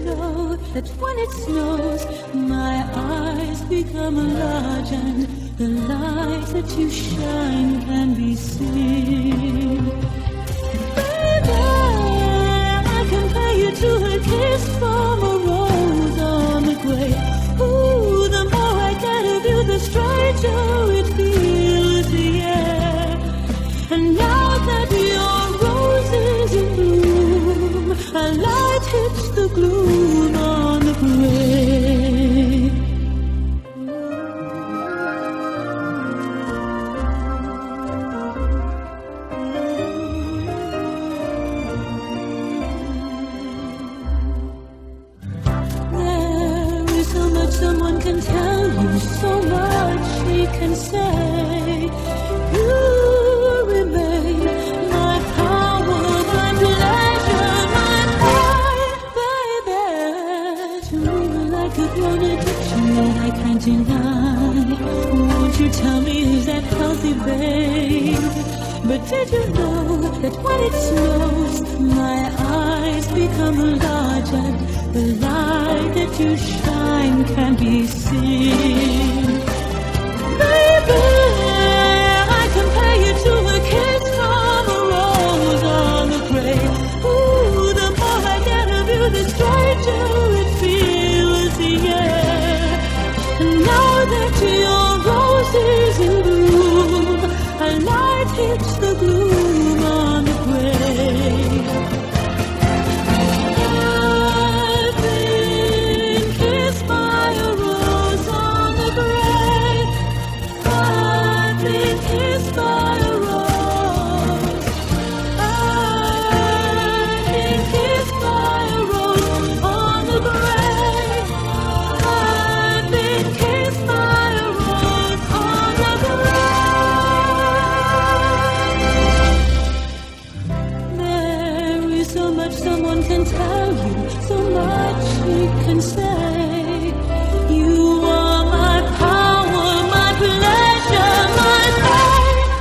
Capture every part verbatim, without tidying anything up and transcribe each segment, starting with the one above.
know that when it snows, my eyes become large and the light that you shine can be seen? Baby, I compare you to a kiss from a rose on the grave. Ooh, the more I get of you, the stranger it feels, yeah. And now that your rose is in bloom, a light hits the gloom on the grave. There is so much someone can tell you, so much he can say. You remain my power, my pleasure, my pride, baby. To me you're like a grown addiction that I can't deny. Won't you tell me, is that healthy, babe? But did you know that when it snows, my eyes become large and the light that you shine can be seen? Baby, I compare you to a kiss from a rose on the grave. Ooh, the more I get of you, the stranger it feels, yeah. And now that your rose is in bloom, a light hits the gloom on the grave. I've been kissed by a rose on the grave. I've been kissed by a rose. I've been kissed by a rose on the grave. I've been kissed by a rose on the grave. There is so much someone can tell you, so much he can say. You are my power, my pleasure, my life.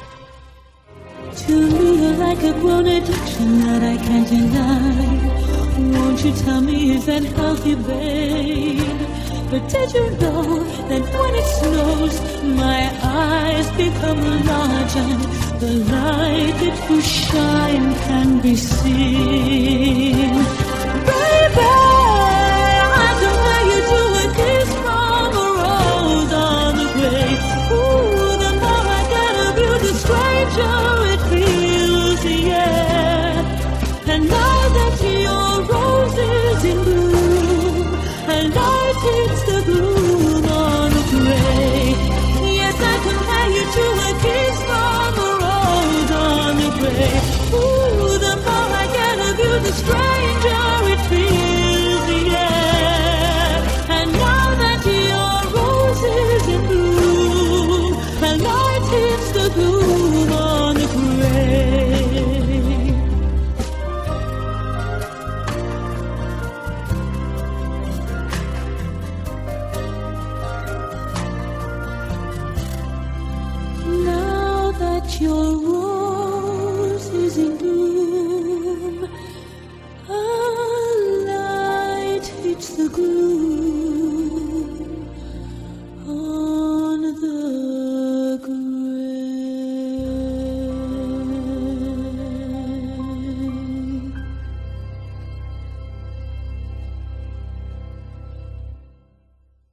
To me you're like a grown addiction that I can't deny. Won't you tell me, is that healthy, babe? But did you know that when it snows, my eyes become large and the light that you shine can be seen? Baby, I compare you to a kiss from a rose on the grave. Ooh, the more I get of you, the stranger it feels, yeah. And now that your rose is in bloom, a light hits the gloom on the grave. Yes, I compare you to a kiss from a rose on the grave. Ooh, the more I get of you, the stranger it feels, yeah. And now that your rose is in bloom, a light hits the gloom on the grave. Now that your